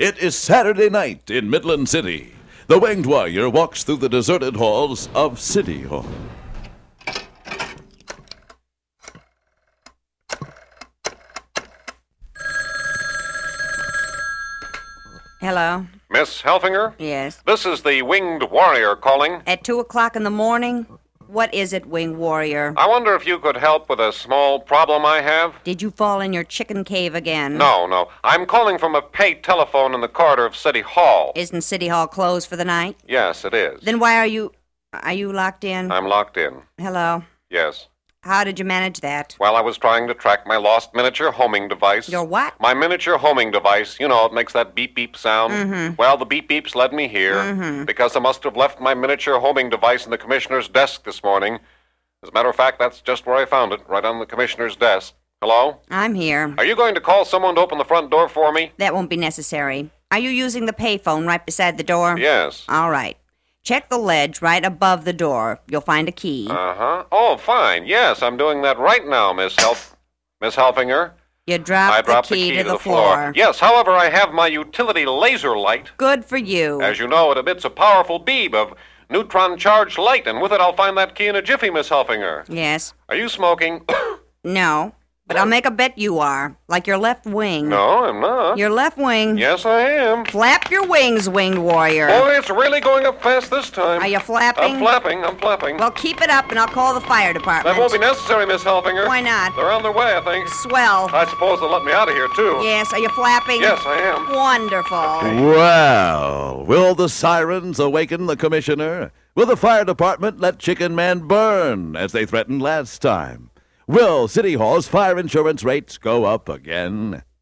It is Saturday night in Midland City. The Winged Warrior walks through the deserted halls of City Hall. Hello? Miss Helfinger? Yes. This is the Winged Warrior calling. At 2 o'clock in the morning? What is it, Winged Warrior? I wonder if you could help with a small problem I have? Did you fall in your chicken cave again? No. I'm calling from a paid telephone in the corridor of City Hall. Isn't City Hall closed for the night? Yes, it is. Then why are you locked in? I'm locked in. Hello? Yes. How did you manage that? Well, I was trying to track my lost miniature homing device. Your what? My miniature homing device. You know, it makes that beep-beep sound. Mm-hmm. Well, the beep-beeps led me here because I must have left my miniature homing device in the commissioner's desk this morning. As a matter of fact, that's just where I found it, right on the commissioner's desk. Hello? I'm here. Are you going to call someone to open the front door for me? That won't be necessary. Are you using the payphone right beside the door? Yes. All right. Check the ledge right above the door. You'll find a key. Uh-huh. Oh, fine. Yes, I'm doing that right now, Miss Helfinger. You I dropped dropped the key to the floor. Yes, however, I have my utility laser light. Good for you. As you know, it emits a powerful beam of neutron-charged light, and with it I'll find that key in a jiffy, Miss Helfinger. Yes. Are you smoking? No. But I'll make a bet you are. Like your left wing. No, I'm not. Your left wing. Yes, I am. Flap your wings, Winged Warrior. Oh, it's really going up fast this time. Are you flapping? I'm flapping. Well, keep it up and I'll call the fire department. That won't be necessary, Miss Helfinger. Why not? They're on their way, I think. Swell. I suppose they'll let me out of here, too. Yes, are you flapping? Yes, I am. Wonderful. Well, will the sirens awaken the commissioner? Will the fire department let Chicken Man burn, as they threatened last time? Will City Hall's fire insurance rates go up again?